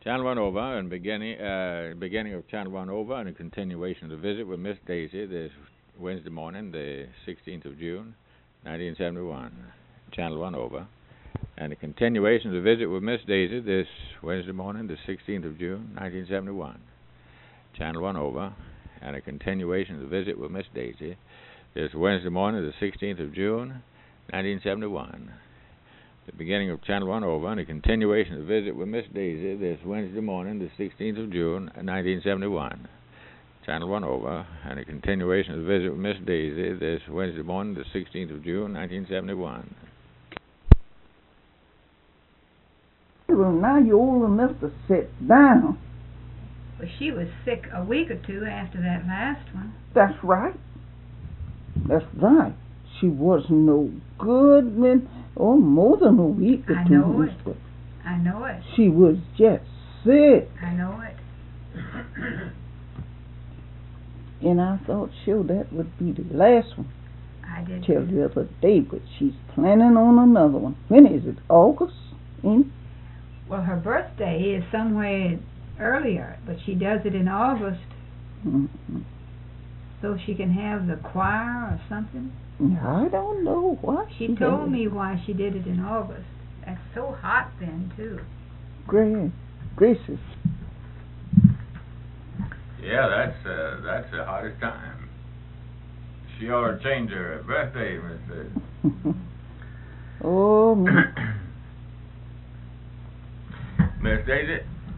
Channel 1 over, and beginning of Channel 1 over, and a continuation of the visit with Miss Daisy this Wednesday morning, the 16th of June, 1971. Channel 1 over, and a continuation of the visit with Miss Daisy this Wednesday morning, the 16th of June, 1971. Channel 1 over, and a continuation of the visit with Miss Daisy this Wednesday morning, the 16th of June, 1971. The beginning of Channel 1 over, and a continuation of the visit with Miss Daisy this Wednesday morning, the 16th of June, 1971. Channel 1 over, and a continuation of the visit with Miss Daisy this Wednesday morning, the 16th of June, 1971. Well, now you're old enough to sit down. Well, she was sick a week or two after that last one. That's right. That's right. She wasn't no good then. Oh, more than a week or I two. know it. I know it. She was just sick. I know it. And I thought, sure, that would be the last one. I did. Till the other day, but she's planning on another one. When is it? August? Well, her birthday is somewhere earlier, but she does it in August, so she can have the choir or something. I don't know why She told me why she did it in August. That's so hot then, too. Gracious. Yeah, that's the hottest time. She ought to change her birthday, Miss. Oh, Miss Daisy.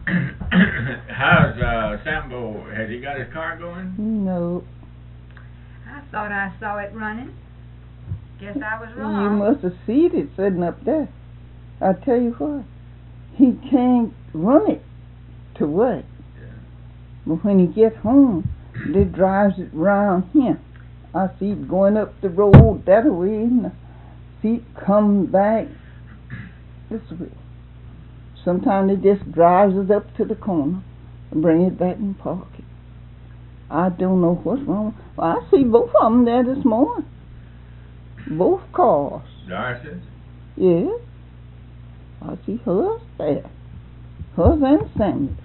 How's Sambo? Has he got his car going? no. I thought I saw it running. Guess I was You wrong. must have seen it sitting up there. I tell you what, he can't run it to work. Yeah. But when he gets home, they drives it round here. I see it going up the road that way, and I see it come back this way. Sometimes they just drives it up to the corner and bring it back and park it. I don't know what's wrong. Well, I see both of them there this morning. Both cars. Darcy's? Yeah. I see hers there. Hers and Samuel's.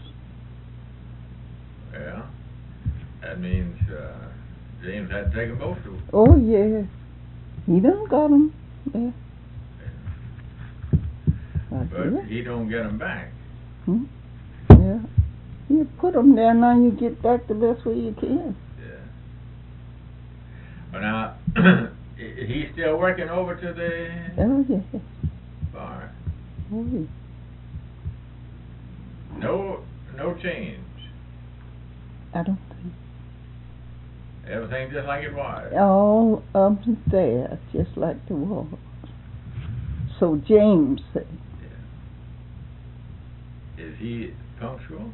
Yeah. That means James had to take them both to. Oh, yeah. He done got them. Yeah. But he don't get them back. Yeah. You put them there, now you get back the best way you can. Yeah. Well, now, he's still working over to the Oh, yeah. bar. Oh, yeah. No change. I don't think. Everything just like it was. All up there, just like the wall. So James said. Yeah. Is he punctual?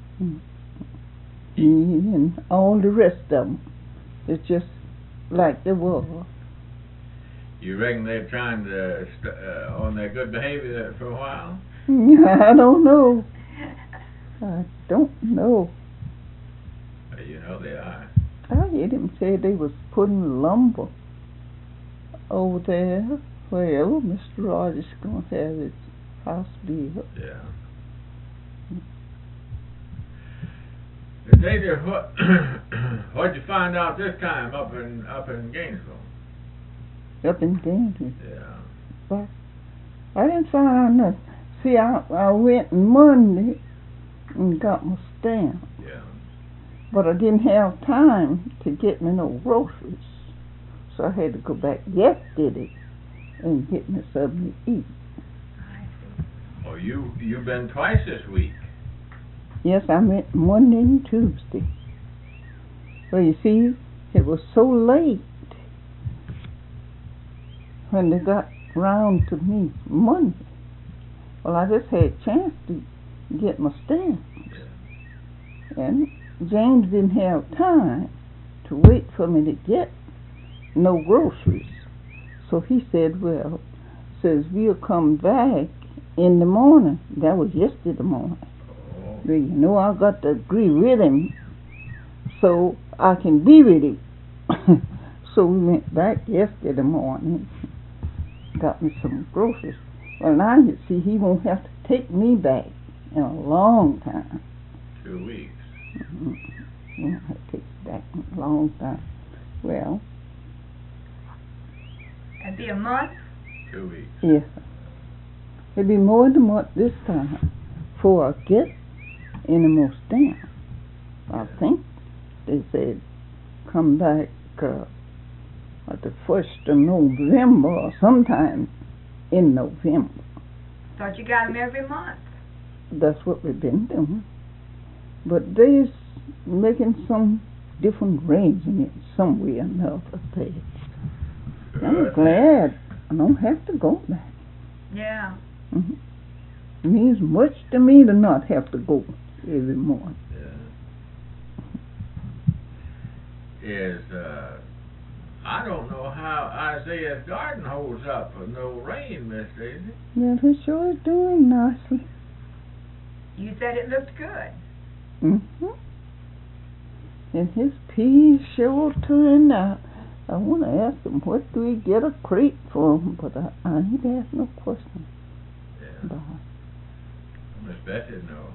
He and all the rest of them. It's just like the wall. You reckon they're trying to on their good behavior for a while? I don't know. I don't know. You know they are. I heard him say they was putting lumber over there wherever Mr. Rogers gonna have his house built. Yeah. Daisy, what'd you find out this time up in Gainesville? Up in Gainesville. Yeah. But I didn't find out nothing. See, I went Monday and got my stamp. Yeah. But I didn't have time to get me no groceries. So I had to go back yesterday and get me something to eat. Oh, you've been twice this week. Yes, I went Monday and Tuesday. Well, you see, it was so late when they got round to me Monday. Well, I just had a chance to get my stamp. Yeah. And James didn't have time to wait for me to get no groceries. So he said, well, says we'll come back in the morning. That was yesterday morning. Well, you know, I got to agree with him so I can be with him. So we went back yesterday morning, got me some groceries. Well, now you see, he won't have to take me back in a long time. 2 weeks. Mm-hmm. Yeah, it takes that a long time. Well, It'd be a month? 2 weeks. yes. It'd be more than a month this time before I get any more stamps. I think they said come back at the 1st of November or sometime in November. Thought you got them every month. That's what we've been doing. But they're making some different arrangements some way or another there. I'm glad I don't have to go back. Yeah. Mm-hmm. It means much to me to not have to go every morning. Yeah. I don't know how Isaiah's garden holds up with no rain, Miss Daisy. Yeah, he sure is doing nicely. You said it looked good. Mm-hmm. And his peas sure turned out. I want to ask him, what do we get a crate for him? But I ain't asked no question. Yeah. Miss Bessie would know.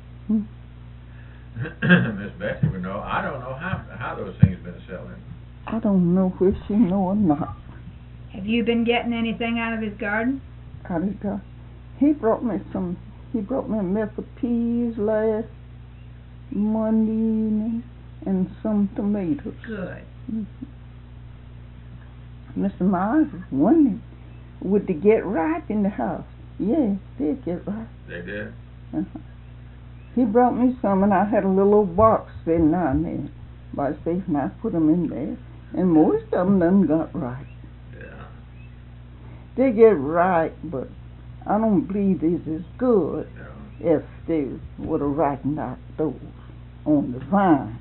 Miss Bessie would know. I don't know how those things been selling. I don't know if she know or not. Have you been getting anything out of his garden? Out of his garden. He brought me a mess of peas last Monday evening and some tomatoes. Good. Mm-hmm. Mr. Myers was wondering, would they get ripe in the house? Yes, they get ripe. They did? Uh-huh. He brought me some, and I had a little old box sitting down there by the safe, and I put them in there, and most of them done got ripe. Yeah. They get ripe, but I don't believe it's as good if they would have ripened out those on the vine.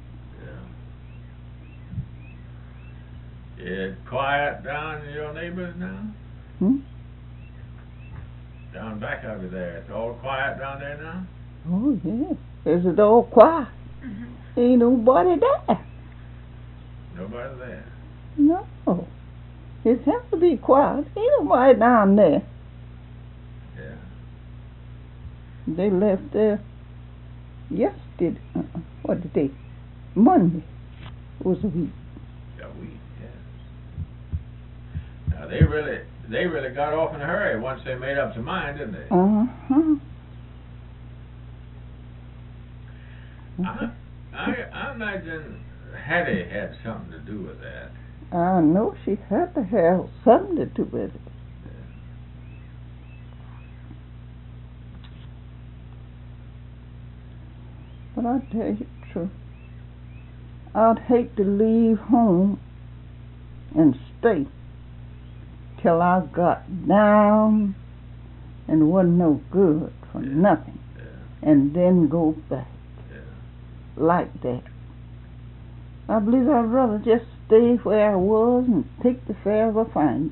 It's quiet down in your neighbors now? Down back over there, it's all quiet down there now? Oh, yeah. Is it all quiet? Mm-hmm. Ain't nobody there. Nobody there? No. It has to be quiet. Ain't nobody down there. Yeah. They left there yesterday. What the day? Monday was a week. A week, yeah. Now they really got off in a hurry once they made up their mind, didn't they? Uh-huh. I imagine Hattie had something to do with that. I know she had to have something to do with it. But I tell you the truth, I'd hate to leave home and stay till I got down and wasn't no good for nothing, and then go back like that. I believe I'd rather just stay where I was and take the fare I find.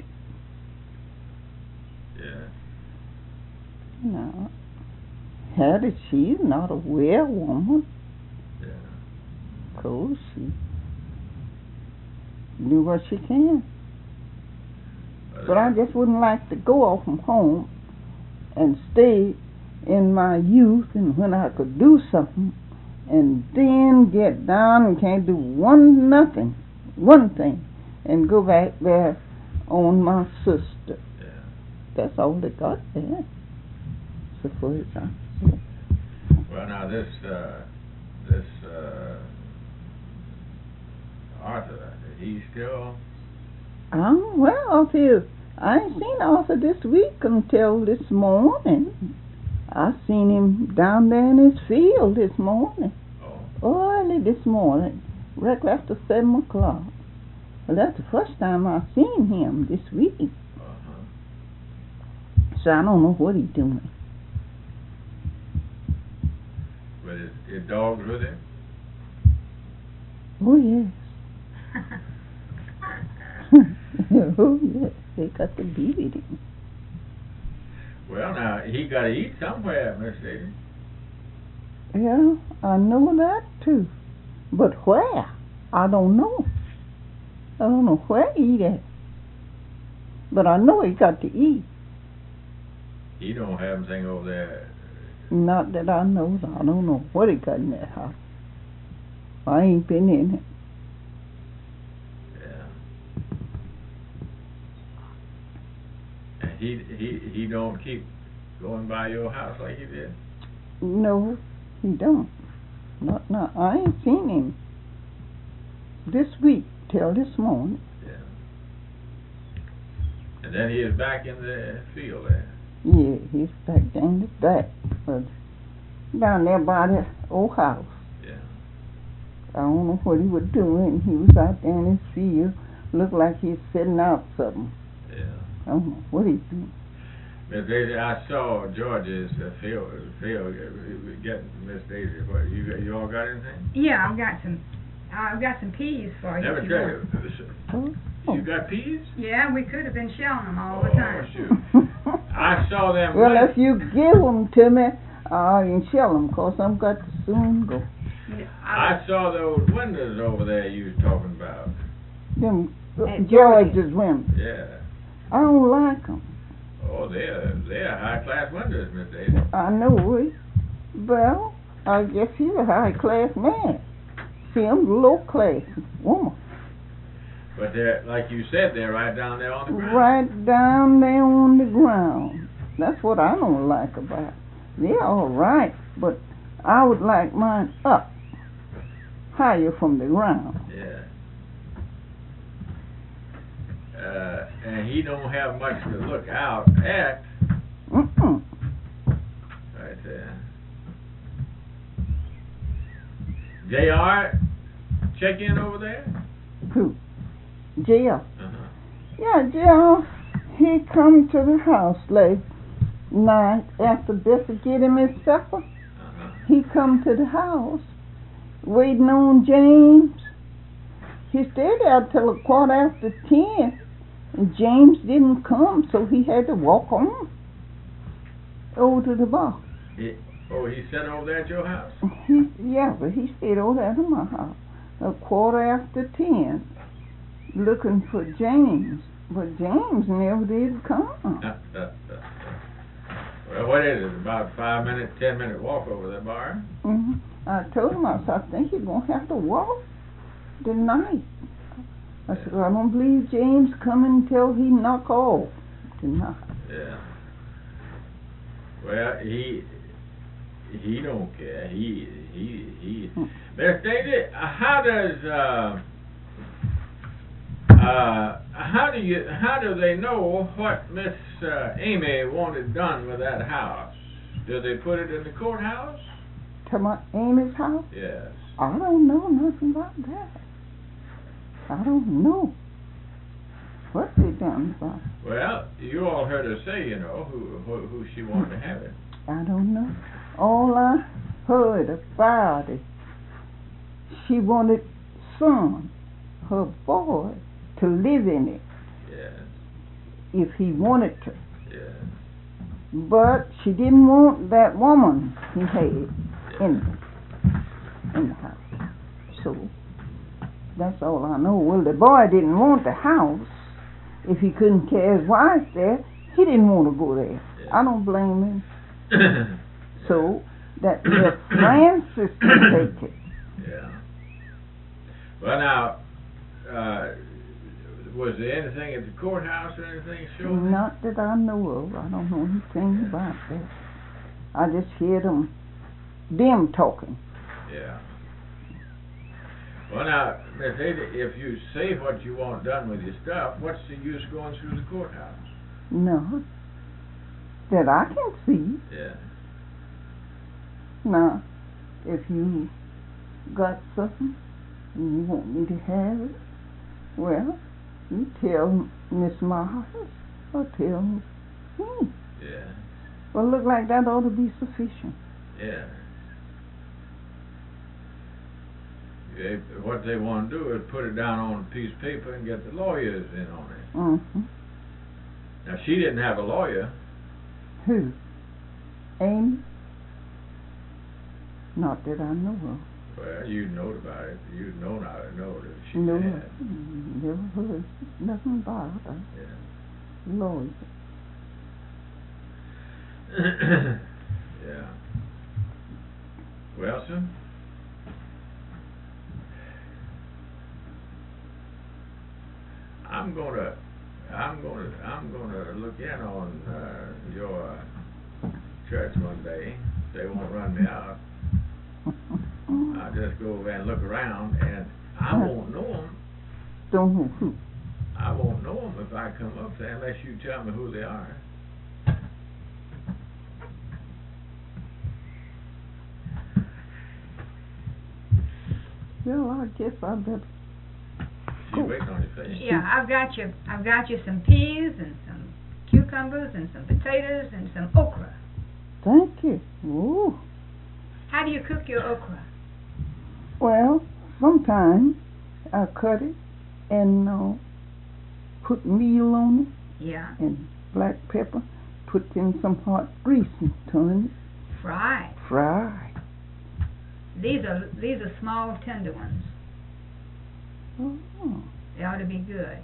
Yeah. No. Hattie, she's not a well woman. Yeah. Course, she do what she can. But I just wouldn't like to go off from home and stay in my youth and when I could do something and then get down and can't do one thing, and go back there on my sister. Yeah. That's all they got there. So for it, well, now this Arthur, he's still. Well, I ain't seen Arthur this week until this morning. I seen him down there in his field this morning. Oh. Early this morning, right after 7 o'clock. Well, that's the first time I've seen him this week. Uh-huh. So I don't know what he's doing. But his dog's with him? Oh, yes. Oh, yes. They got to be with him. Well, now, he got to eat somewhere, Miss Daisy. Yeah, I know that too. But where? I don't know. I don't know where he eat at. But I know he got to eat. He don't have anything over there Not that I know. I don't know what he got in that house. I ain't been in it. Yeah. And he don't keep going by your house like he did? No, he don't. Not now. I ain't seen him this week till this morning. Yeah. And then he is back in the field there. Yeah, he's back in the back. But down there by the old house. Yeah. I don't know what he was doing. He was out there in his field. Looked like he's setting out something. Yeah. I don't know what he's doing. Miss Daisy, I saw George's field getting Miss Daisy. What, you all got anything? Yeah, I've got some peas for you. Never if tell want. you. You got peas? Yeah, we could have been shelling them all the Oh, time. shoot. I saw them. Well, if you give them to me, I can shell them, 'cause I'm got to soon go. Yeah, I saw those windows over there you was talking about. Them At George's women. Yeah. I don't like them. Oh, they're high-class windows, Miss Daisy. I know it. Well, I guess he's a high-class man. See, I'm a low-class woman. But they're, like you said, they're right down there on the ground. Right down there on the ground. That's what I don't like about it. They're all right, but I would like mine up, higher from the ground. Yeah. And he don't have much to look out at Mm-mm. right there. JR, check in over there? Who? Jill. Uh-huh. Yeah, Jill. He come to the house last night after Bessie get him his supper. Uh-huh. He come to the house waiting on James. He stayed there till 10:15, and James didn't come, so he had to walk on over to the bar. He sat over there at your house? But he stayed over there at my house 10:15, looking for James, but James never did come. Well, what is it? About 10-minute walk over the bar? Mm-hmm. I told him, I think you're going to have to walk tonight. I said, I don't believe James coming until he knock off tonight. Yeah. Well, he don't care. Miss Daisy, how do they know what Miss Amy wanted done with that house? Do they put it in the courthouse? To my Amy's house? Yes. I don't know nothing about that. I don't know what they done about it. Well, you all heard her say, who she wanted to have it. I don't know. All I heard about it, she wanted son, her boy, to live in it. Yes. If he wanted to. Yes. But she didn't want that woman he had in the house. So that's all I know. Well, the boy didn't want the house. If he couldn't carry his wife there, he didn't want to go there. Yeah. I don't blame him. So that if Francis could take it. Yeah. Well, now, was there anything at the courthouse or anything showing? Not that I know of. I don't know anything about that. I just hear them talking. Yeah. Well, now, Miss Ada, if you say what you want done with your stuff, what's the use going through the courthouse? No. That I can see. Yeah. Now, if you got something and you want me to have it, well, you tell Miss Mars or tell me. Yeah. Well, look like that ought to be sufficient. Yeah. What they want to do is put it down on a piece of paper and get the lawyers in on it. Mm-hmm. Now, she didn't have a lawyer. Who? Amy? Not that I know of. Well, you'd know about it. You'd know now to know that she No, had. never heard nothing about her. Yeah. Lord. Yeah. Well, sir, I'm gonna look in on your church one day. They won't run me out. I'll just go over and look around, and I won't know them. Don't know who. I won't know them if I come up there unless you tell me who they are. Well, I guess I better. She's waiting on you, face. Yeah, I've got you some peas and some cucumbers and some potatoes and some okra. Thank you. Ooh. How do you cook your okra? Well, sometimes I cut it and put meal on it Yeah. and black pepper. Put in some hot grease and turn it. Fry. Fry. These are small, tender ones. Oh. They ought to be good.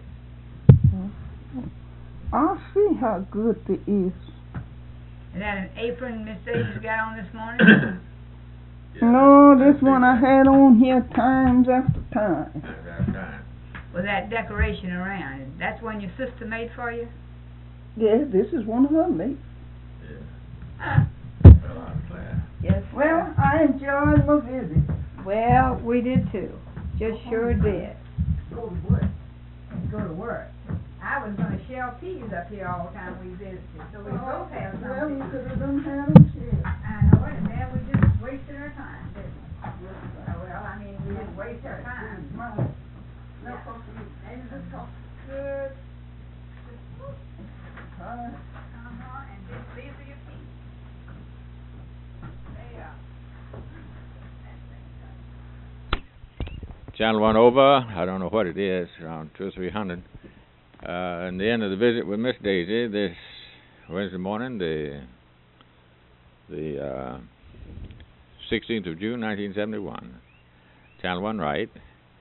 I'll see how good it is. Is that an apron Miss Davis got on this morning? No, this one I had on here times after time. That's With that decoration around. That's one your sister made for you? Yeah, this is one of her mates. Yeah. Well, I'm glad. Yes. Well, I enjoyed my visit. Well, we did too. Just sure did. Go to work. Go to work. I was going to shell peas up here all the time we visited, so we both have some. Well, we peas. could have done had them share. I know it, and then we just wasted our time, didn't we? Well, I mean, we didn't waste our time. Right. Yeah. And this is good. And these are your peas. There you are. Channel 1 over, I don't know what it is, around 200 or 300. And the end of the visit with Miss Daisy this Wednesday morning, the 16th of June, 1971. Channel 1 right.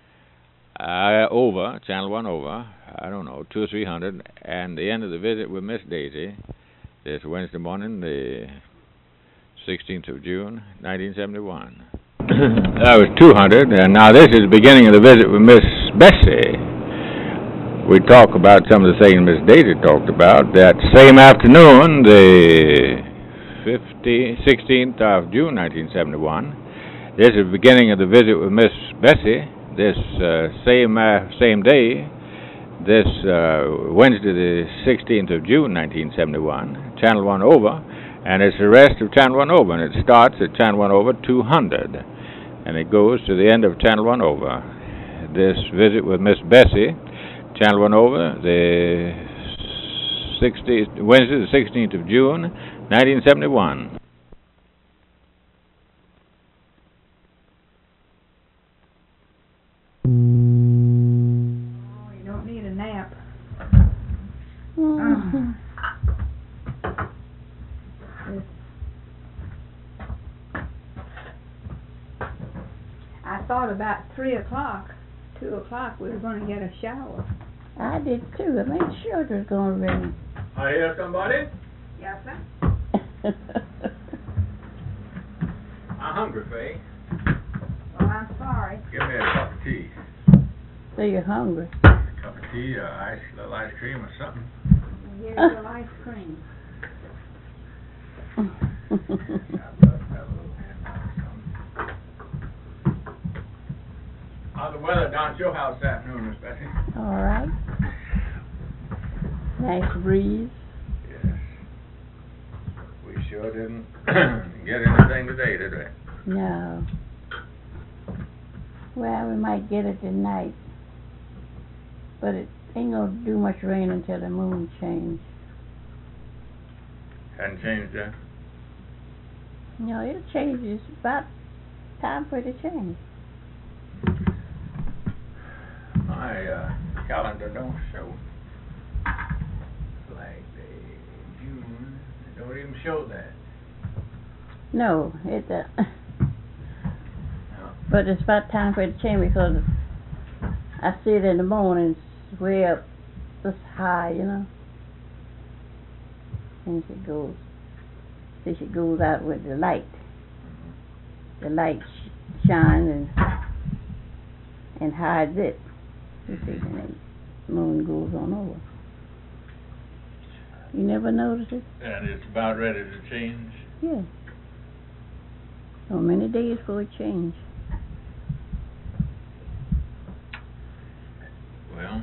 Over, Channel 1 over, I don't know, 200 or 300. And the end of the visit with Miss Daisy this Wednesday morning, the 16th of June, 1971. That was 200, and now this is the beginning of the visit with Miss Bessie. We talk about some of the things Miss Daisy talked about. That same afternoon, the 16th of June, 1971, this is the beginning of the visit with Miss Bessie. This same day, this Wednesday, the 16th of June, 1971, Channel 1 over, and it's the rest of Channel 1 over, and it starts at Channel 1 over 200. And it goes to the end of Channel 1 over. This visit with Miss Bessie, Channel 1 over, the Wednesday, the 16th of June, 1971. Oh, you don't need a nap. I thought about 3 o'clock, 2 o'clock, we were going to get a shower. I did too. I made sure it was going to rain. I hear somebody. Yes, sir? I'm hungry, Faye. Well, I'm sorry. Give me a cup of tea. So you're hungry. A cup of tea, little ice cream or something. Here's your ice cream. How's the weather down at your house this afternoon, Miss Bessie? All right. Nice breeze. Yes. We sure didn't get anything today, did we? No. Well, we might get it tonight. But it ain't going to do much rain until the moon changes. Hadn't changed yet? No, it'll change. It's about time for it to change. My calendar don't show Flag Day, June. It don't even show that. No, it No. but it's about time for it to change because I see it in the morning. It's way up this high, you know. And she goes out with the light. the light shines and hides it. You see, when the moon goes on over. You never notice it? And it's about ready to change. Yeah. So many days before it change. Well,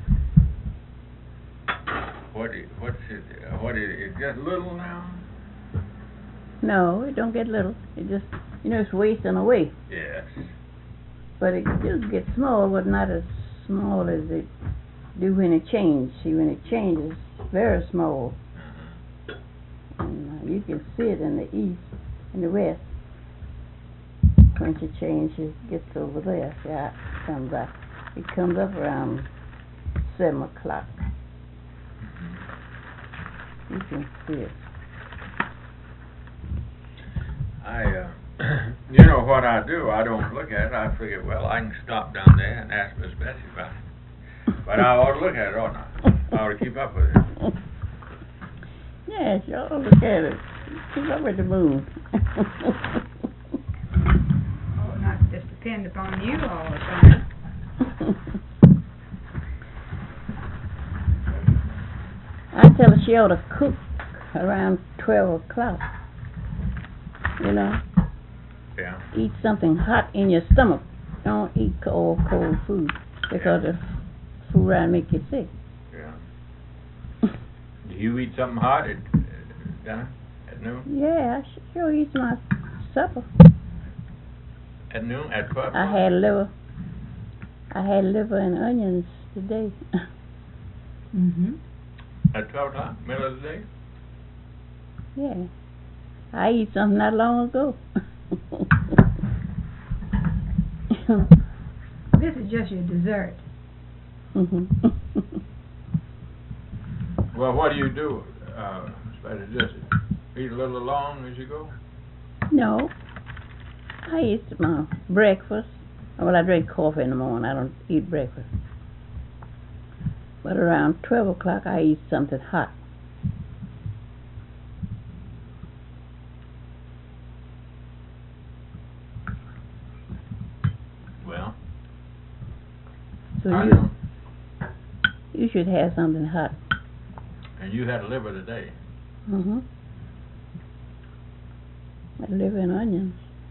what is it just little now? No, it don't get little. It just, it's wasting away. Yes. But it still gets small, but not as small as it do when it changes. See, when it changes, it's very small. And you can see it in the east and the west. When it changes, it gets over there. See how it comes up. It comes up around 7 o'clock. You can see it. You know what I do? I don't look at it. I figure, well, I can stop down there and ask Miss Bessie about it. But I ought to look at it, oughtn't I? I ought to keep up with it. Yes, you ought to look at it. Keep up with the moon. Oh, not just depend upon you all the time. I tell her she ought to cook around 12 o'clock. Yeah. Eat something hot in your stomach. Don't eat cold food because the food around make you sick. Yeah. Do you eat something hot at dinner? At noon? Yeah, I sure eat my supper. At noon? At 12? I had liver and onions today. At 12 o'clock? Middle of the day? Yeah. I eat something not long ago. This is just your dessert. Well, what do you do? Just eat a little along as you go? No. I eat my breakfast. Well, I drink coffee in the morning. I don't eat breakfast. But around 12 o'clock, I eat something hot. Well, So I know. you should have something hot. And you had a liver today. Liver and onions.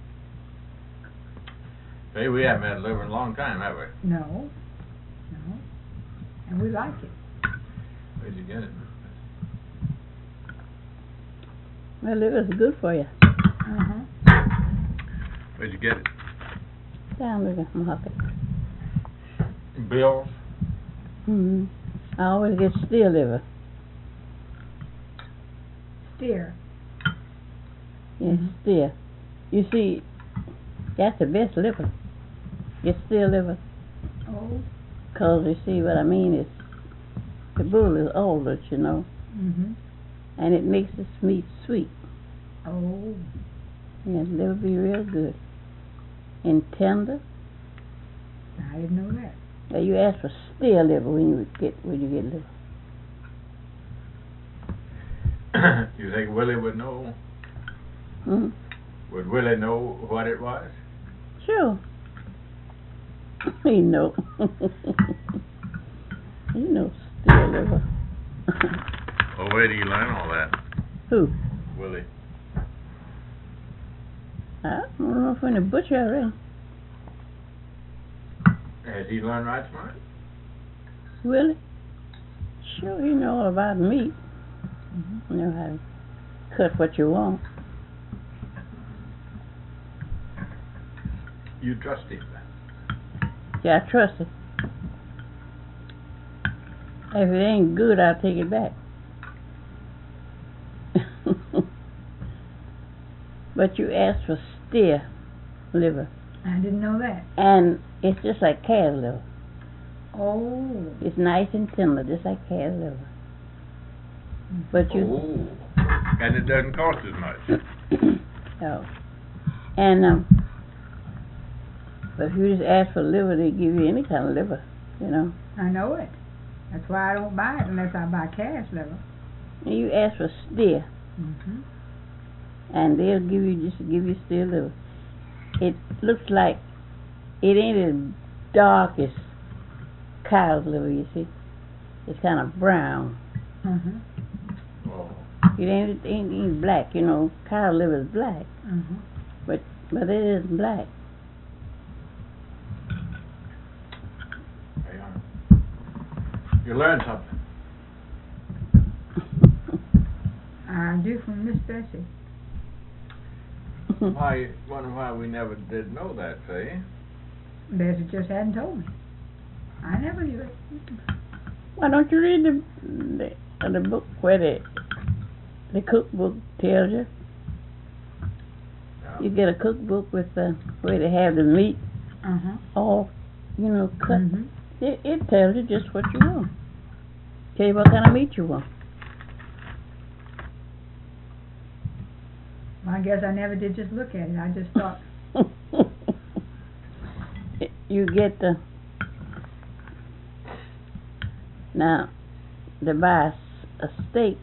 Hey, we haven't had liver in a long time, have we? No. And we like it. Where'd you get it? Well, liver's good for you. Where'd you get it? Down to the market. Bill's? I always get steer liver. Steer. Yes, steer. You see, that's the best liver. Get steer liver. Oh. Because you see what I mean is, the bull is older, and it makes the meat sweet. Oh. Yes, liver be real good. And tender. I didn't know that. Now you ask for steer liver when you get liver. You think Willie would know? Would Willie know what it was? Sure. He know. He knows steer liver. Well, where do you learn all that? Who? Willie. I don't know from the butcher, I reckon. Has he learned right smart? Willie? Sure, he know all about meat. You know how to cut what you want. You trust him? Yeah, I trust it. If it ain't good, I'll take it back. But you asked for steer liver. I didn't know that. And it's just like calf liver. Oh. It's nice and tender, just like calf liver. But you... Oh. And it doesn't cost as much. No. And, but if you just ask for liver, they give you any kind of liver, I know it. That's why I don't buy it unless I buy calf liver. And you ask for steer, and they'll give you steer liver. it looks like it ain't as dark as cow's liver, you see. It's kind of brown. Mhm. Oh. It ain't black, you know. Cow liver is black, Mhm. but it isn't black. There you are. You learned something. I do from Miss Bessie. Why? Wonder why we never did know that, see? Bessie just hadn't told me. I never knew it. Why don't you read the book where the cookbook tells you? Yeah. You get a cookbook with where they have the meat Uh-huh. all, you know, cut. Mhm. It tells you just what you want. Tell you what kind of meat you want. I guess I never did just look at it. I just thought, You get now to buy a steak.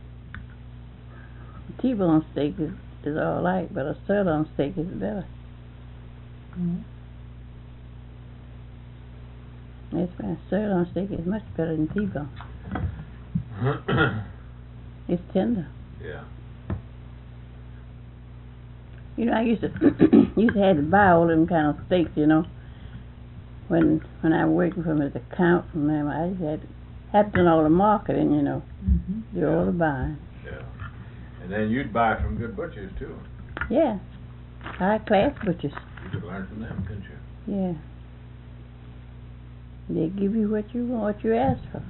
T-bone steak is all right, but a sirloin steak is better. mm, That's why sirloin steak is much better than T-bone. It's tender. Yeah. You know, I used to have to buy all them kind of steaks, you know. When I was working for Mr. Count and them, I just had to do all the marketing, you know, mhm. do all the buying. Yeah. And then you'd buy from good butchers too. Yeah, high class butchers. You could learn from them, couldn't you? Yeah, they give you what you want, what you ask for.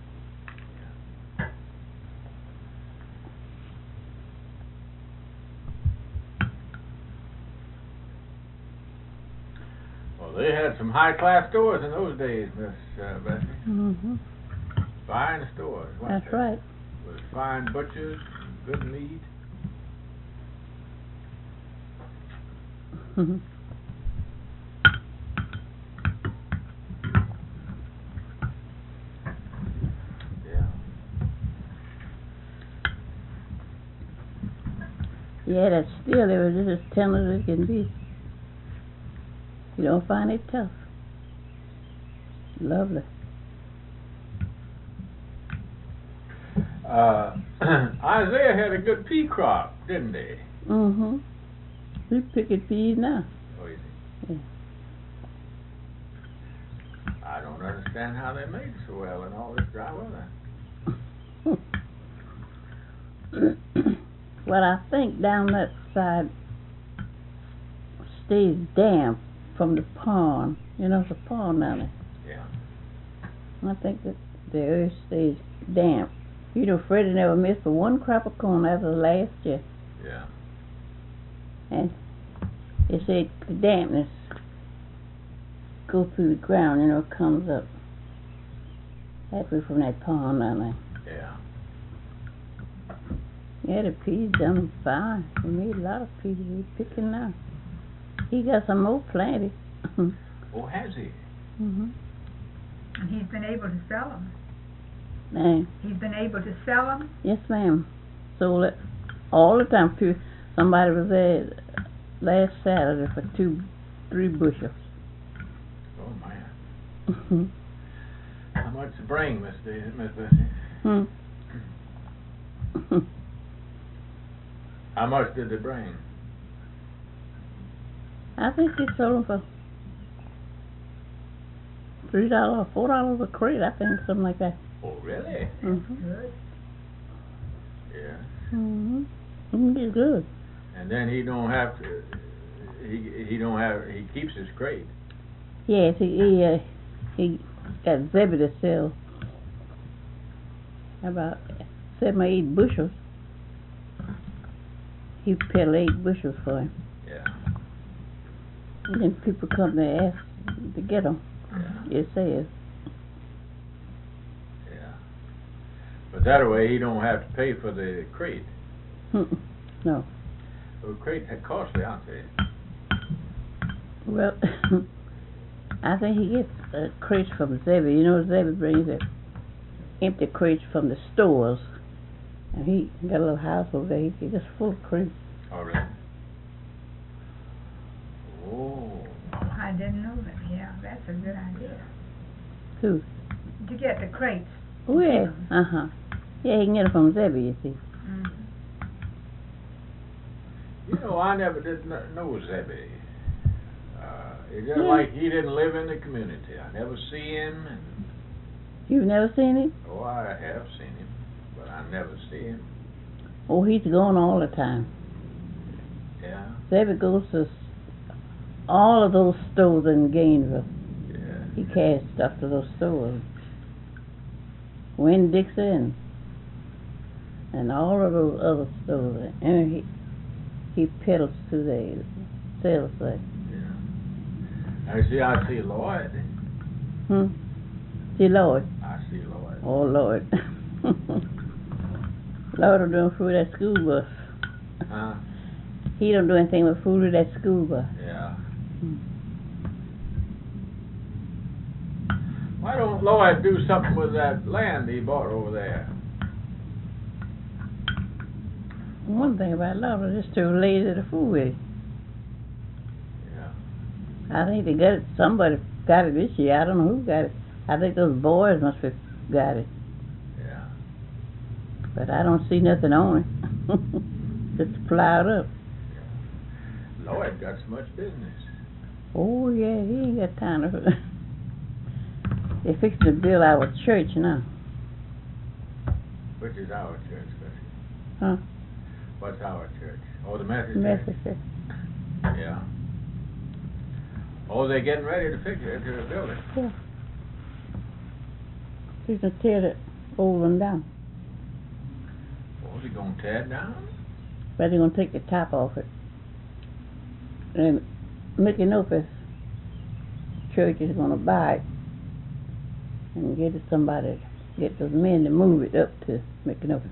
Well, they had some high class stores in those days, Miss Bessie. Mhm. Fine stores. Wasn't That's they? right. With fine butchers, good meat. Mhm. Yeah. Yeah, that steel, it was just as tender as it can be. You don't find it tough. Lovely. Isaiah had a good pea crop, didn't he? Mhm. We picking peas now. Oh, you see. Yeah. I don't understand how they make so well in all this dry weather. Well, I think down that side stays damp from the pond. You know, it's a pond down there. Yeah. I think that the earth stays damp. You know, Freddie never missed but one crop of corn after the last year. Yeah. And they say the dampness goes through the ground, you know, it comes up halfway from that pond down there. Yeah. Yeah, the peas done fine. We made a lot of peas. We're picking now. He got some more planted. Oh, has he? Mhm. And he's been able to sell them. Man, He's been able to sell them. yes, ma'am. Sold it all the time. Somebody was there last Saturday for 3 bushels. Oh, man. Mhm. How much to bring, Miss Bessie? Hmm. How much did they bring? I think they sold them for $3 or $4 a crate. I think something like that. Oh, really? Mhm. Good. Yeah. Mhm. It's good. And then he don't have to. He keeps his crate. Yes, he got Zebby to sell about 7 or 8 bushels. He peddled 8 bushels for him. Yeah. And then people come there ask to get them. Yeah. It says. Yeah. But that way he don't have to pay for the crate. No. Well, crates are costly, aren't they? Well, I think he gets crates from Zebby. You know, Zebby brings the empty crates from the stores. And he got a little house over there. He just full of crates. Oh, really? a good idea. Who? To get the crates. Oh, yeah. Uh-huh. Yeah, he can get it from Zebby, you see. Mm-hmm. You know, I never did know Zebby. It's just Yeah. like he didn't live in the community. I never see him, and You've never seen him? oh, I have seen him, but I never see him. Oh, he's gone all the time. Yeah, Zebby goes to all of those stores in Gainesville. yeah. He carries stuff to those stores. Winn-Dixie and all of those other stores. And he peddles to the sales place. I see Lloyd. See Lloyd? I see Lloyd. Oh, Lord. Lord don't do food at school bus. Huh? He don't do anything with food at that school bus. Yeah. Why don't Lloyd do something with that land he bought over there? One thing about Lord is just too lazy to fool with it. Yeah. I think they got it. Somebody got it this year. I don't know who got it. I think those boys must have got it. Yeah. But I don't see nothing on it. Just plowed up. Lloyd got so much business. Oh, yeah, he ain't got time to... They're fixing to build our church now. Which is our church, Gussie? Huh? What's our church? Oh, the Methodist Church? Methodist church. Yeah. Oh, they're getting ready to fix it, to build it. Yeah. He's gonna tear the old one down. Oh, they gonna tear it down? But they're gonna take the top off it. And Mickey Nopus church is gonna buy it and get it somebody, get those men to move it up to Mickey Nopus.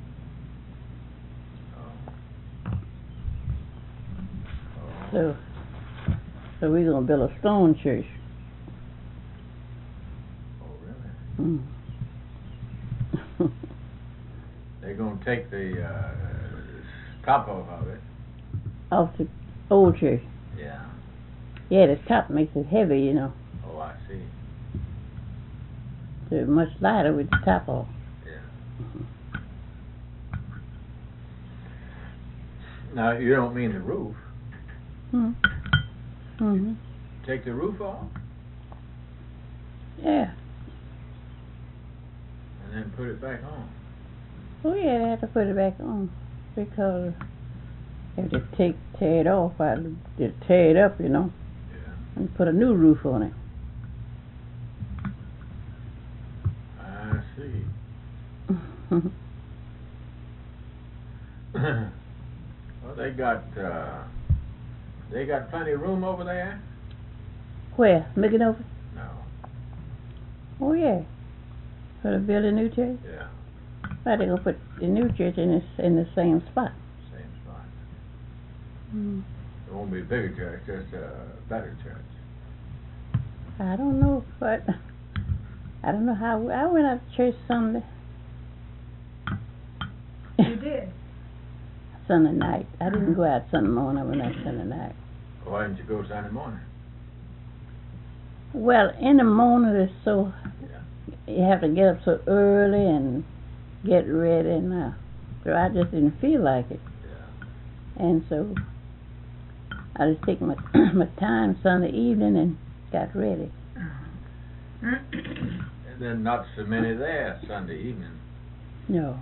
Oh. So we're gonna build a stone church. Oh, really? They're gonna take the top off of it. Off the old church. Yeah. Yeah, the top makes it heavy, you know. Oh, I see. So it's much lighter with the top off. Yeah. Now, you don't mean the roof. Mm-hmm. Take the roof off Yeah. and then put it back on. Oh yeah, they have to put it back on because if they tear it off, they tear it up, you know, Yeah. and put a new roof on it. I see. Well, they got plenty of room over there? Where? Making over? No. Oh yeah. For to build a new church? Yeah. Why they gonna put the new church in the same spot? Same spot. Mm. It won't be a bigger church, just a better church. I don't know, but I don't know how. I went out to church Sunday. You did? Sunday night. I didn't go out Sunday morning. I went out Sunday night. Why didn't you go Sunday morning? Well, in the morning it's so Yeah. you have to get up so early and get ready and so I just didn't feel like it. Yeah. And so I just take my my time Sunday evening and got ready. And then not so many there Sunday evening. No.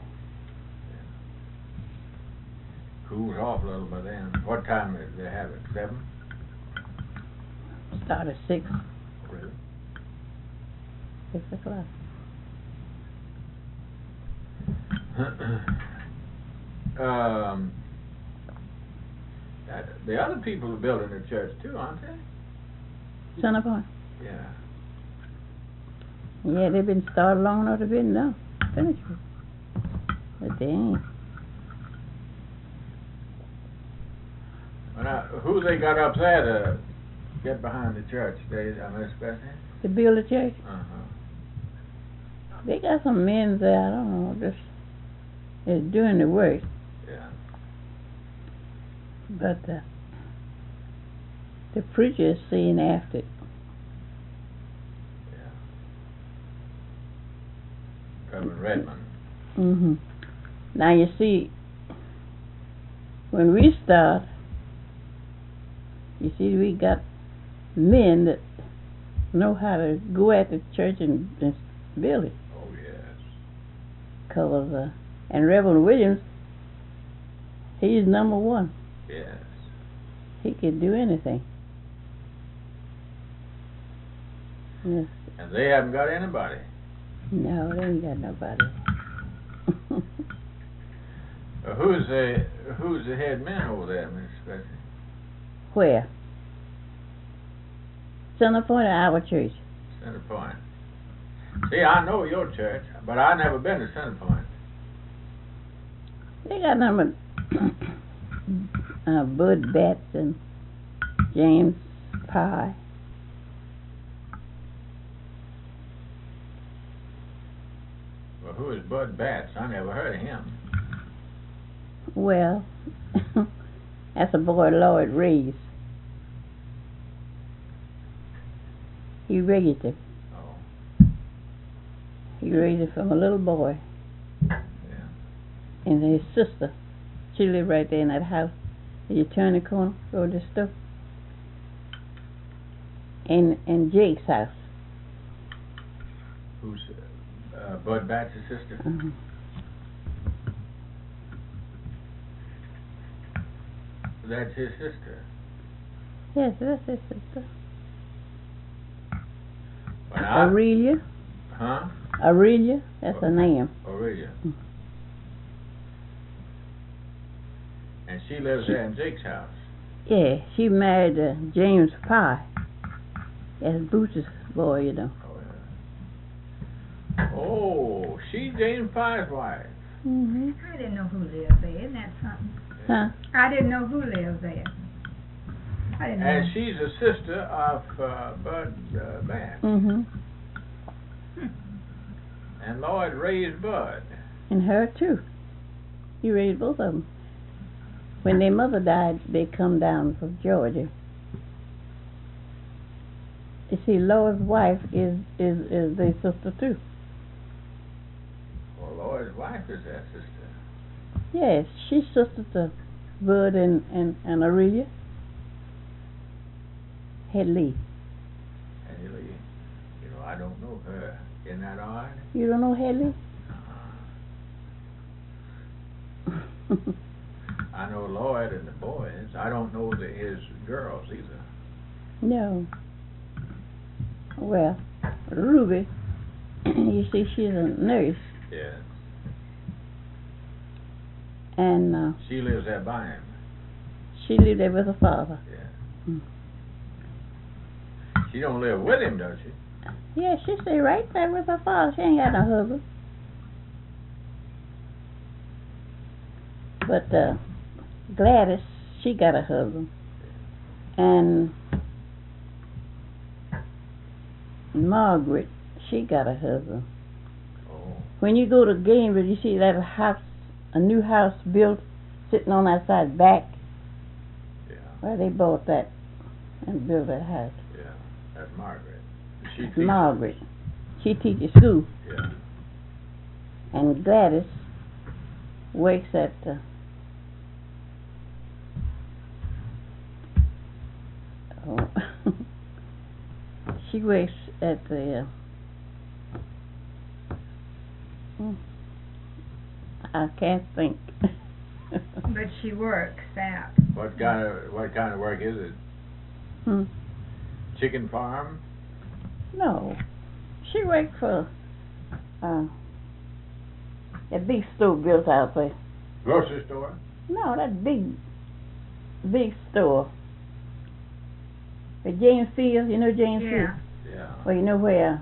Cools off a little by then. What time did they have it? 7? Start at 6 Really? o'clock. The other people are building a church too, aren't they? Son of a Yeah. Yeah, they've been started long enough to be done. Finished. But they ain't. Well, now, who they got up there to get behind the church? Miss Bessie? To build a church? Uh-huh. They got some men there, I don't know, just is doing the work. Yeah. But the preacher is seeing after it. in Redmond. Mm-hmm. Now you see, when we start, you see we got men that know how to go at the church and build it. Oh, yes. Cause, and Reverend Williams, he's number one. Yes. He can do anything. Yes. And they haven't got anybody. No, they ain't got nobody. Who's the head man over there, Miss Betsy? Where? Center Point or our church? Center Point. See, I know your church, but I've never been to Center Point. They got number Bud Betts and James Pye. Well, who is Bud Batts? I never heard of him. Well, that's a boy Lloyd raised. He raised him. Oh. He raised him from a little boy. Yeah. And his sister, she lived right there in that house. You turn the corner, go to the store. And Jake's house. Who's Bud Batts' sister? Uh-huh. That's his sister. Yes, that's his sister. But I, Aurelia. huh? Aurelia, that's her name. Aurelia. And she lives there in Jake's house. Yeah, she married James Pye. That's Boots's boy, you know. Oh, yeah. Oh, she's James Pye's wife. Mm-hmm. I didn't know who lived there. Isn't that something? Huh? I didn't know who lived there. I didn't know. And she's a sister of Bud Batts. Mm-hmm. And Lloyd raised Bud. And her too. He raised both of them. When their mother died, they come down from Georgia. You see, Lloyd's wife is their sister too. Well, Lloyd's wife is their sister. Yes, she's sister to Bud and Aurelia. Headley. Anyway, you know, I don't know her. Isn't that odd? You don't know Headley? I know Lloyd and the boys. I don't know his girls either. No. Well, Ruby, you see, she's a nurse, Yes. and She lives there by him. she lived there with her father. Yeah. Mm. She don't live with him, does she? Yeah, she stay right there with her father. She ain't got no husband. But Gladys, she got a husband, and Margaret, she got a husband. Oh. When you go to Gainesville, you see that house, a new house built, sitting on that side back. Yeah. Well, they bought that and built that house. Yeah. That's Margaret. She That's teaches. Margaret. She teaches school, Yeah. and Gladys works at she works at the I can't think. But she works out. What kind of work is it? Hmm. Chicken farm? No, she worked for that big store built out there. Grocery store? No, that big store. At James Field, you know James Field? Yeah. Yeah. Well, you know where?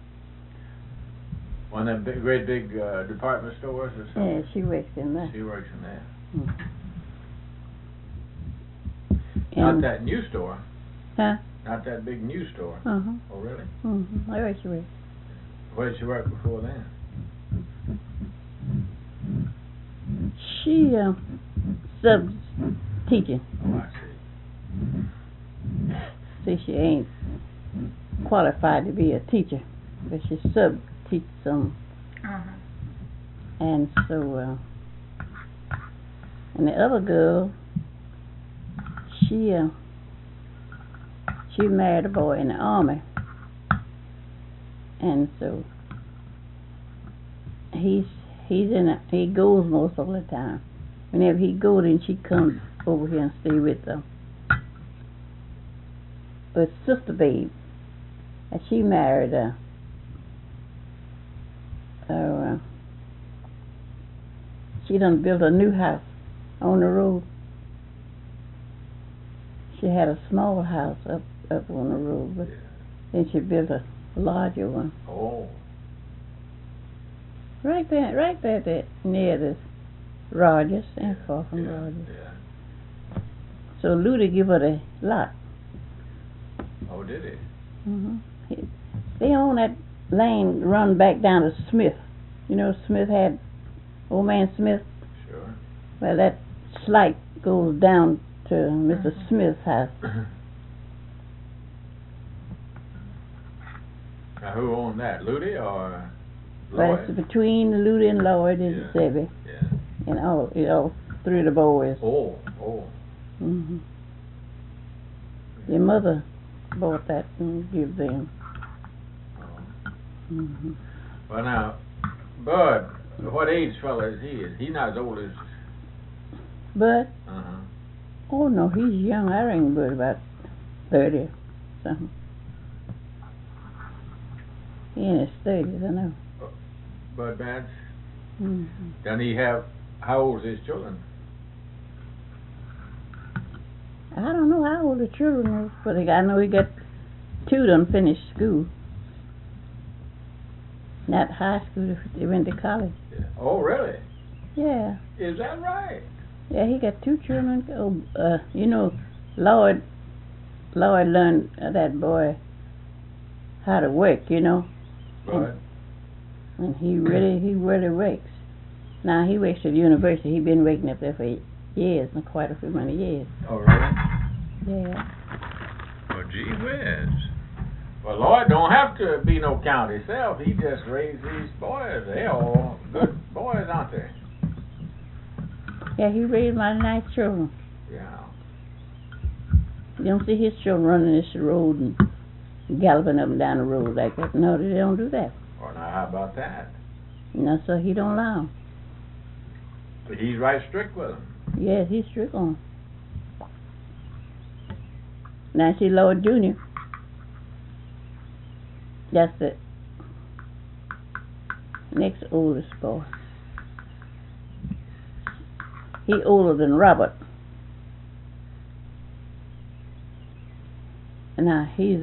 One of them great big department stores or Yeah, something? she works in there. She works in there. And, Not that new store. Huh? Not that big new store. Uh-huh. Oh, really? Mm-hmm. Where she works? Where did she work before then? She sub teaching. Oh, I see. See, she ain't qualified to be a teacher, but she sub teach some Uh-huh. And so, and the other girl, she married a boy in the army, and so he goes most of the time. Whenever he goes, then she comes over here and stay with Sister Babe, and she married she done built a new house on the road. She had a small house up on the road, but then she built a larger one. Oh. Right there near this Rogers, and far from Rogers. Yeah. So Ludy give her the lot. Oh, did he? They own that lane run back down to Smith. You know, Smith had old man Smith. Sure. Well, that slight goes down to Mr. Smith's house. Now, who owned that, Ludy or But Lloyd? it's between Ludy and Lloyd is Sebby, Yeah. and all three of the boys. Oh. Your mother bought that and give them. Well, now, Bud, what age fella is he? He's not as old as... But Uh-huh. oh no, he's young. I reckon Bud about 30 or something. He in his 30s, I know. Bud Batch? Doesn't he have... How old is his children? I don't know how old the children are, but I know he got two of them finished school. Not high school, they went to college. Yeah. Oh, really? Yeah. Is that right? Yeah, he got two children. You know, Lloyd learned that boy how to work, you know. Right. And he really works. Now he works at the university. He's been working up there for years, and quite a few many years. Oh, really? Yeah. Well, gee whiz. Well, Lloyd don't have to be no count himself. He just raised these boys. They're all good boys, aren't they? Yeah, he raised my nice children. Yeah. You don't see his children running this road and galloping up and down the road like that. No, they don't do that. Well, now, how about that? No, sir, he don't allow 'em. But he's right strict with them. Yes, he's strict on 'em. Now, see, Lloyd Jr., that's the next oldest boy. He older than Robert. Now, he's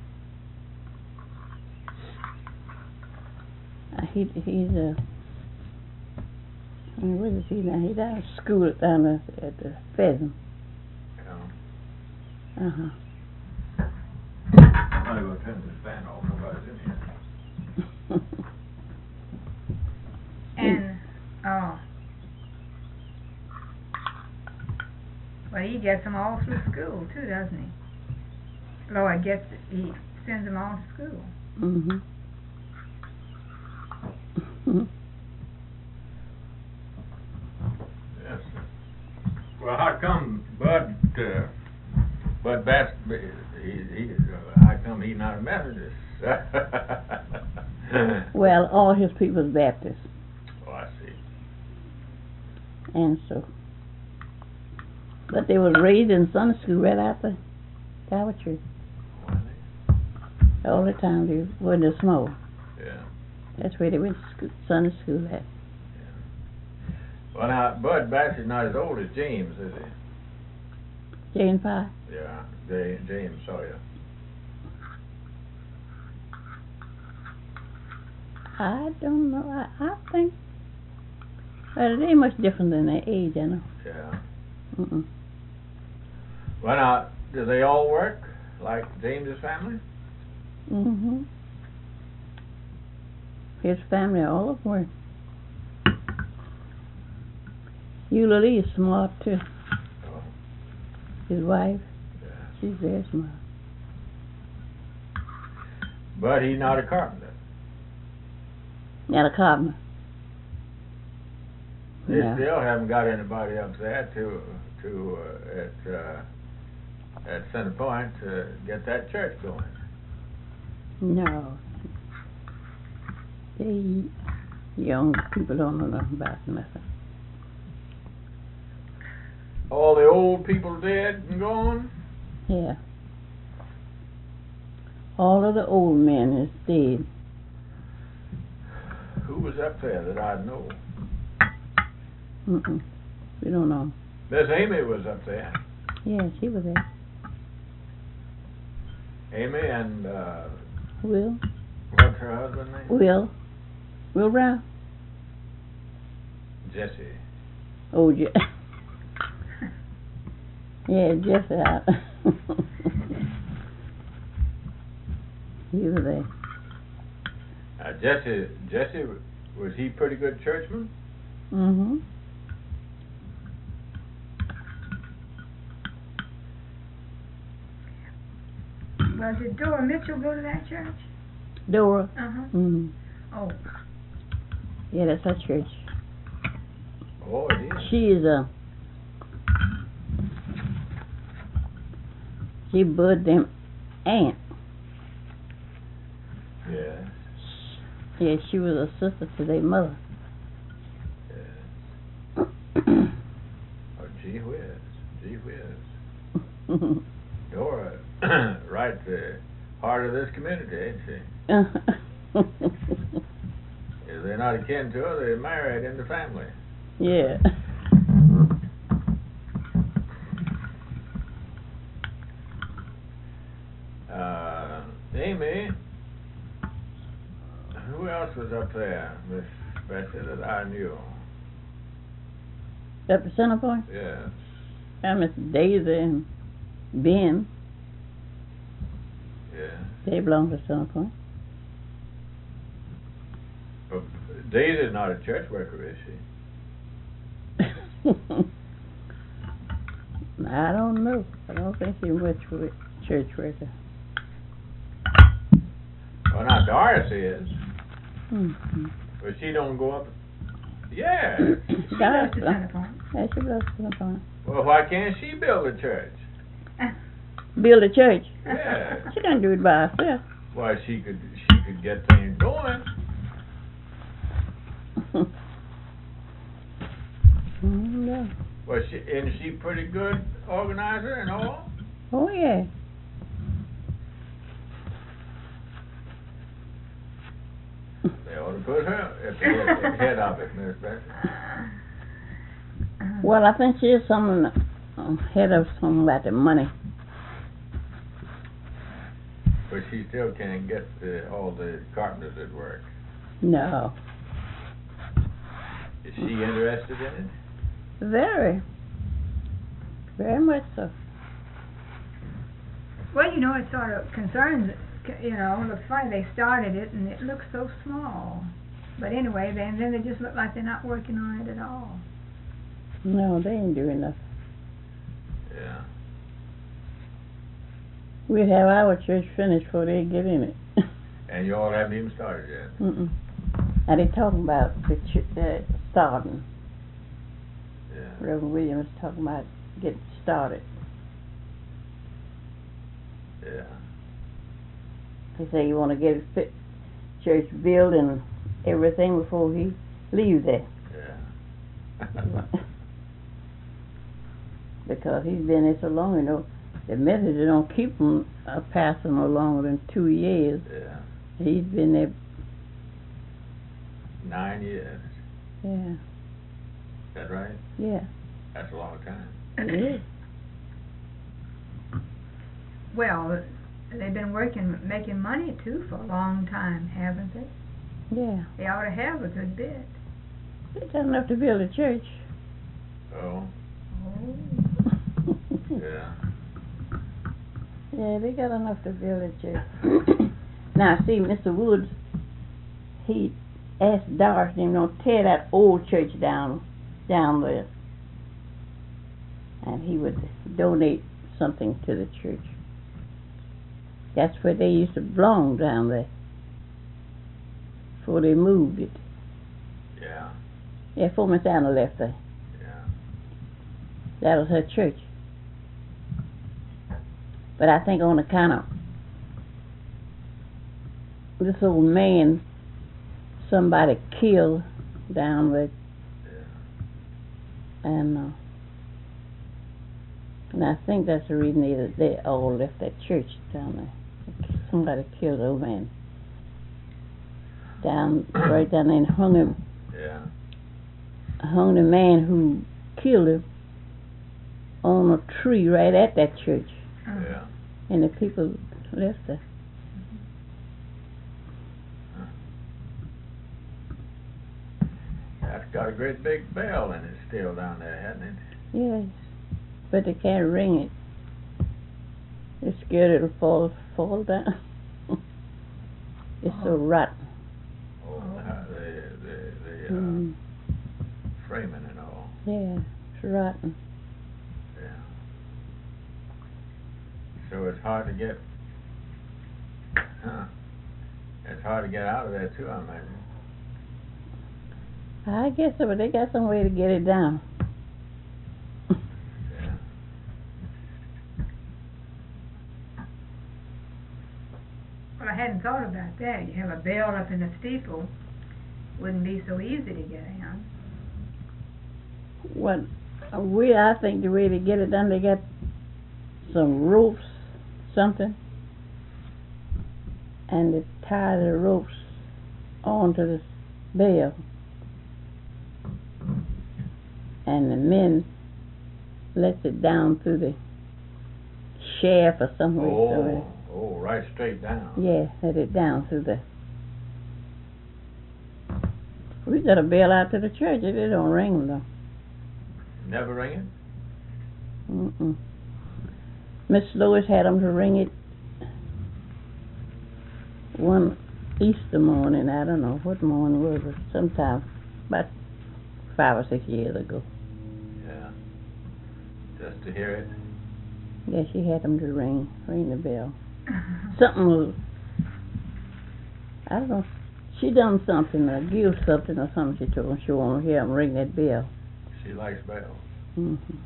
where is he now? He's down at school down at the Pheasant. Yeah. Uh-huh. I'm going to turn this fan off. Nobody's in here. And, well, he gets them all through school, too, doesn't he? Lloyd he sends them all to school. Yes, sir. Well, how come Bud Bass, how come he's not a Methodist? Well, all his people's Baptist. Oh, I see. And so, but they was raised in Sunday school right after Calvary. All the time they were in small. Yeah. That's where they went to school, Sunday school at. Well, now, Bud Bass is not as old as James, is he? Jane Pye. Yeah, James Sawyer. I don't know. I think, well, they ain't much different than their age, I know. Yeah. Mm-mm. Well, now, do they all work like James's family? Mm-hmm. His family, all of them work. Eulalie is smart too. Oh, His wife, yeah. she's very smart. But he's not a carpenter. Not a carpenter. They No. still haven't got anybody up there at Center Point to get that church going. No. They young people don't know nothing about nothing. All the old people dead and gone? Yeah. All of the old men is dead. Who was up there that I know? Mm-mm. We don't know. Miss Amy was up there. Yeah, she was there. Amy and, Will? what's her husband's name? Will Brown? Jesse. Oh, yeah, Jesse out. He was there. Jesse, was he pretty good churchman? Mm-hmm. Well, did Dora Mitchell go to that church? Dora. Uh-huh. Mm-hmm. Oh, Yeah, that's her church. Oh, it is. She Bud them aunt. Yes. Yeah, she was a sister to their mother. Yes. Oh, gee whiz. Gee whiz. Dora, right the heart of this community, ain't she? If they're not akin to her, they're married in the family. Yeah. Amy, who else was up there, Miss Bessie, that I knew? Up to Center Point? Yes. Miss Daisy and Ben. Yes. They belong to Center Point. But Daisy's not a church worker, is she? I don't know. I don't think she went to a church worker. Well, now Doris is. Mm-hmm. But she don't go up. Yeah. she goes to Center Point. Yeah, she belongs to Center Point. Well, why can't she build a church? Build a church. Yeah. She can't do it by herself. Why, she could get things going. No. Well, isn't she pretty good organizer and all? Oh, yeah. They ought to put her at the head of it, Miss Bessie. Well, I think she is someone head of something about the money. But she still can't get all the carpenters at work. No. Is she interested in it? Very. Very much so. Well, you know, it sort of concerns, you know, it looks funny they started it and it looks so small. But anyway, then they just look like they're not working on it at all. No, they ain't doing nothing. Yeah. We'd have our church finished before they get in it. And you all haven't even started yet. Mm-mm. And they talking about the starting. Yeah. Reverend Williams talking about getting started. Yeah. He say you want to get his church built and everything before he leaves there. Yeah. Because he's been there so long, you know. The Methodists don't keep him a pastor no longer than 2 years. Yeah. He's been there. 9 years. Yeah. Is that right? Yeah. That's a long time. It is. Well, they've been making money too for a long time, haven't they? Yeah. They ought to have a good bit. They got enough to build a church. Oh. Oh. Yeah. Yeah, they got enough to build a church. Now, see, Mr. Woods, he asked Doris to tear that old church down there. And he would donate something to the church. That's where they used to belong down there. Before they moved it. Yeah. Yeah, before Miss Anna left there. Yeah. That was her church. But I think on account of this old man somebody killed down with, and I think that's the reason they all left that church down there. Somebody killed the old man right down there and hung him. Yeah. Hung the man who killed him on a tree right at that church, Yeah. and the people left there. That's got a great big bell in it still down there, hasn't it? Yes, but they can't ring it. They're scared it'll fall down. It's so rotten. Oh, the Mm. framing and all. Yeah, it's rotten. Yeah. So it's hard to get. It's hard to get out of there too, I imagine. I guess so, but they got some way to get it down. Yeah. Well, I hadn't thought about that. You have a bell up in the steeple, wouldn't be so easy to get down. I think the way to get it done, they got some ropes, something, and they tie the ropes onto the bell, and the men lets it down through the shaft or somewhere. Oh, right straight down. Yeah, let it down through the. We got a bell out to the church. It don't ring though. Never ring it? Mm-mm. Miss Lois had them to ring it one Easter morning. I don't know what morning was it. Sometime about 5 or 6 years ago. Yeah. Just to hear it. Yeah, she had them to ring the bell. Something was, I don't know. She done something, or give something or something. She told them she wanted to hear them ring that bell. She likes bells. Mm-hmm.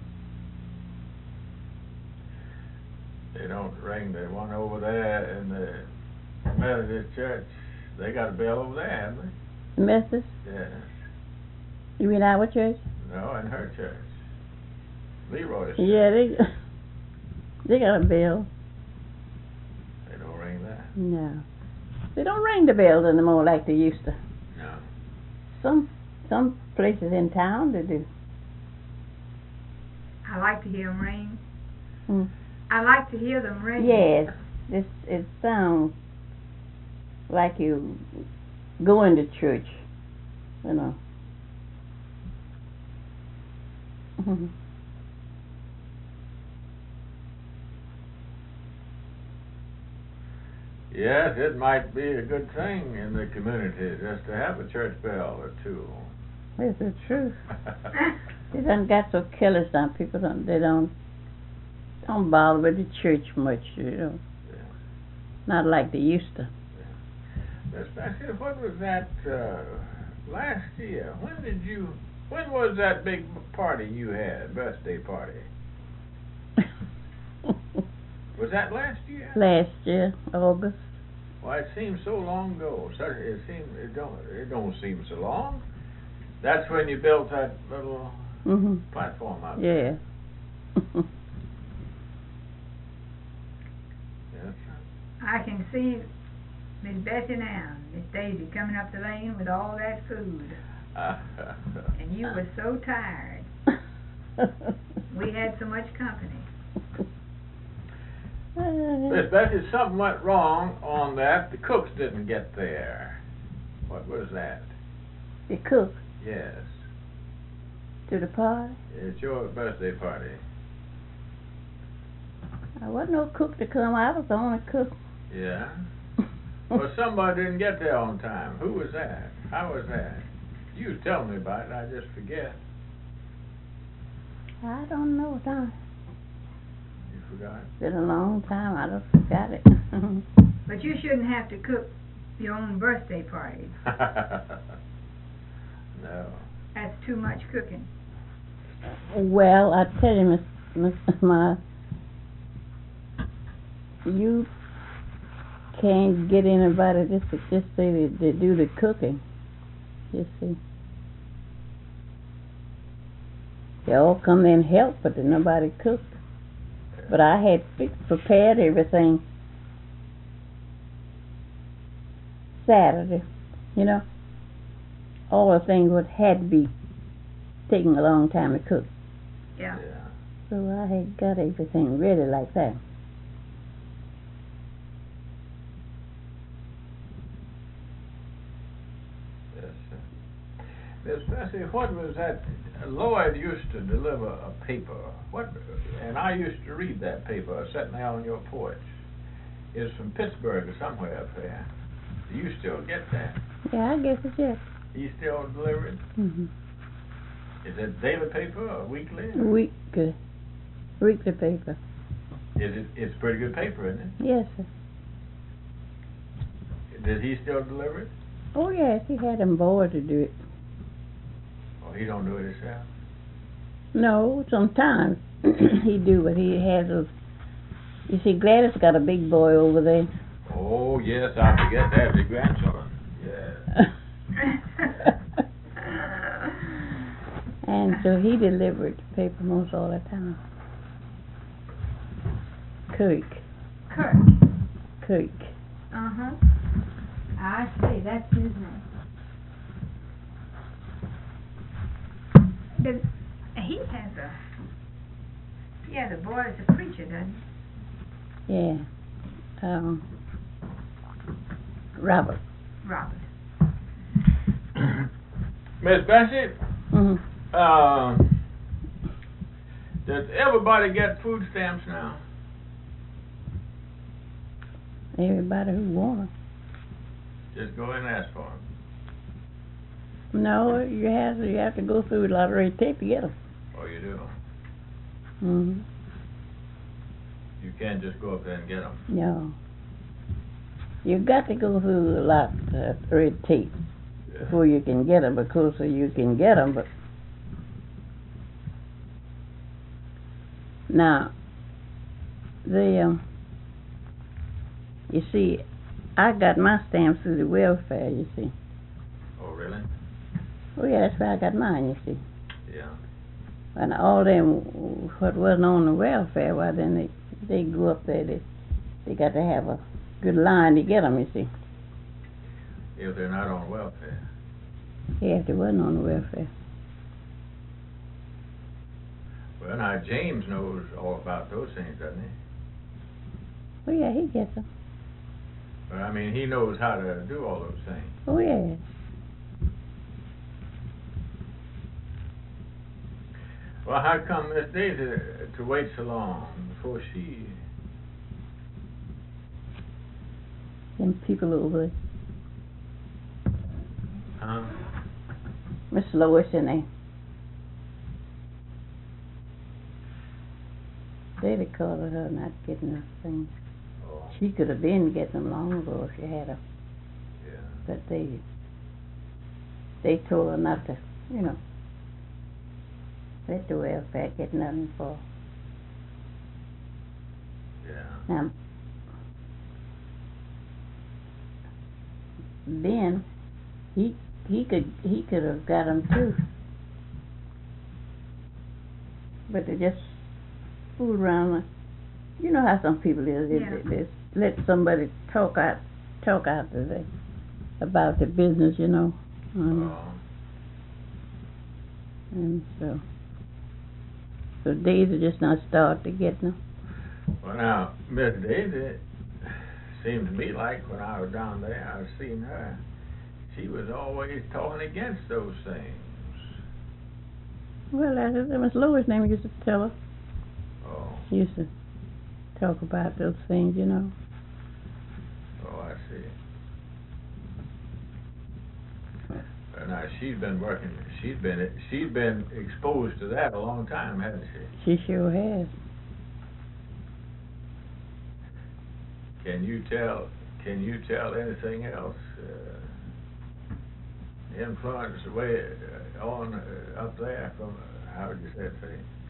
They don't ring the one over there in the Methodist church. They got a bell over there, haven't they? Methodist? Yes. You mean our church? No, in her church. Leroy's church. Yeah, they got a bell. They don't ring that. No. They don't ring the bells anymore like they used to. No. Some places in town they do. I like to hear them ring. Mm. I like to hear them ring. Yes, it sounds like you going to church, you know. Mhm. Yes, it might be a good thing in the community just to have a church bell or two. It's the truth. They done got so careless now. People don't bother with the church much, you know. Yeah. Not like they used to. Yeah. Especially, what was that last year? When was that big party you had, birthday party? Was that last year? Last year, August. Well, it seems so long ago. It don't seem so long. That's when you built that little platform out there. Yeah. Yes. I can see Miss Bessie now, Miss Daisy coming up the lane with all that food. And you were so tired. We had so much company. Miss Bessie, something went wrong on that. The cooks didn't get there. What was that? The cook Yes. to the party. It's your birthday party. I wasn't no cook to come. I was the only cook. Yeah? Well, somebody didn't get there on time. Who was that? How was that? You was telling me about it, I just forget. I don't know, Tom. You forgot? It's been a long time. I just forgot it. But you shouldn't have to cook your own birthday party. No. That's too much cooking. Well, I tell you, Miss you can't get anybody just say they do the cooking. You see, they all come in and help, but then nobody cooked. But I had prepared everything Saturday, you know. All the things would had to be taking a long time to cook. Yeah. So I had got everything ready like that. Yes, Miss Bessie, what was that? Lloyd used to deliver a paper. And I used to read that paper sitting there on your porch. It's from Pittsburgh or somewhere up there. Do you still get that? Yeah, I guess it's yes. You still deliver it? Mm-hmm. Is it daily paper or weekly? Weekly paper. It's pretty good paper, isn't it? Yes, sir. Does he still deliver it? Oh yes, he had them boys to do it. Or he don't do it himself? No, sometimes he do, but he has those. You see, Gladys got a big boy over there. Oh yes, I forget that, the grandson. Yeah. And so he delivered the paper most all the time. Kirk. Uh-huh. I see, that's his name. He has a boy as a preacher, doesn't he? Yeah. Robert. Miss Bessie, Mm-hmm. Does everybody get food stamps now? Everybody who wants. Just go and ask for them. No, you have to go through a lot of red tape to get them. Oh, you do? Mm-hmm. You can't just go up there and get them? No. You got to go through a lot of red tape before you can get them, because so you can get them, but now, you see, I got my stamps through the welfare, you see. Oh, really? Oh, yeah, that's where I got mine, you see. Yeah. And all them what wasn't on the welfare, well, then they go up there, they got to have a good line to get them, you see. If they're not on welfare. Yeah, if they wasn't on the welfare. Well, now, James knows all about those things, doesn't he? Oh, yeah, he gets them. But, I mean, he knows how to do all those things. Oh, yeah. Well, how come Miss Daisy to wait so long before she... Them people over there. Huh? Miss Lois and they called her not getting her things. Oh, She could have been getting them long ago if she had them. yeah. But they told her not to, let the welfare get nothing for her. Yeah. Now, Ben, he could have got them too, but they just fool around. You know how some people is. They let somebody talk out about the business, Oh. and so Daisy just not start to get them. Well, now, Miss Daisy seemed to me like when I was down there, I was seeing her. She was always talking against those things. Well, that Miss Lois' name used to tell her. Oh. She used to talk about those things, Oh, I see. Well, now she's been working. She's been exposed to that a long time, hasn't she? She sure has. Can you tell anything else? influence way on up there from, how would you say it,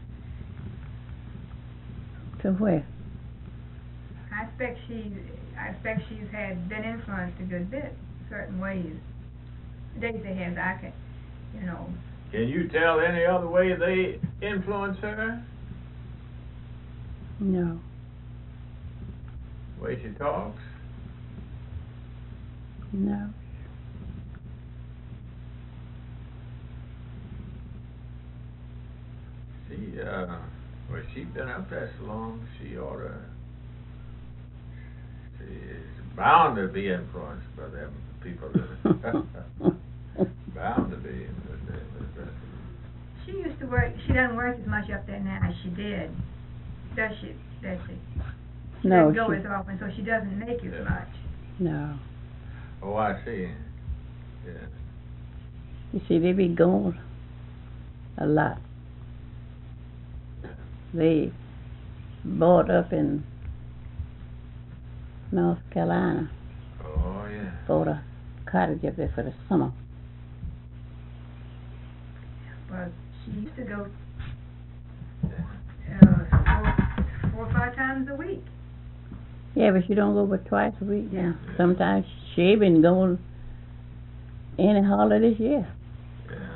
To where? I expect she's been influenced a good bit, certain ways. Daisy has, I can, you know. Can you tell any other way they influence her? No. The way she talks? No. Well, she's been up there so long, she is bound to be influenced by them people that bound to be. She used to work, she doesn't work as much up there now as she did, does she, Betsy? She No, doesn't go she- as often, so she doesn't make as much. No. Oh, I see. Yeah. You see, they be gone a lot. They bought up in North Carolina, Oh, yeah. bought a cottage up there for the summer. Well, she used to go Yeah. 4 or 5 times a week. Yeah, but she don't go but twice a week now. Yeah. Sometimes she ain't been going any holiday this year. Yeah.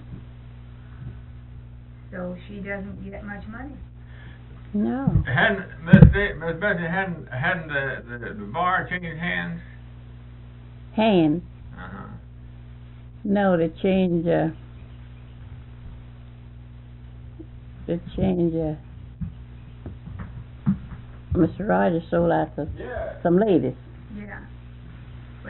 So she doesn't get much money. No. Hadn't Miss Bessie hadn't the bar changed hands? Hand. Uh-huh. No, they changed, Mr. Rogers sold out to Yeah. some ladies. Yeah. But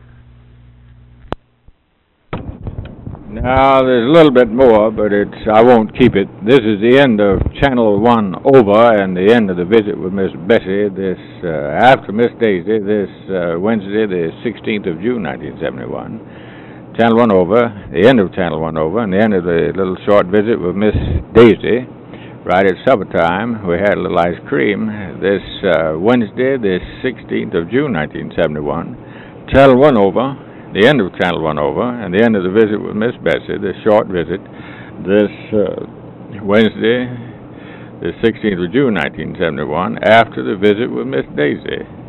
Now, there's a little bit more, but I won't keep it. This is the end of Channel 1 over and the end of the visit with Miss Bessie after Miss Daisy this Wednesday, the 16th of June, 1971. Channel 1 over, the end of Channel 1 over, and the end of the little short visit with Miss Daisy. Right at supper time, we had a little ice cream this Wednesday, the 16th of June, 1971. Channel 1 over, the end of Channel 1 over, and the end of the visit with Miss Bessie, this short visit, this Wednesday, the 16th of June, 1971, after the visit with Miss Daisy.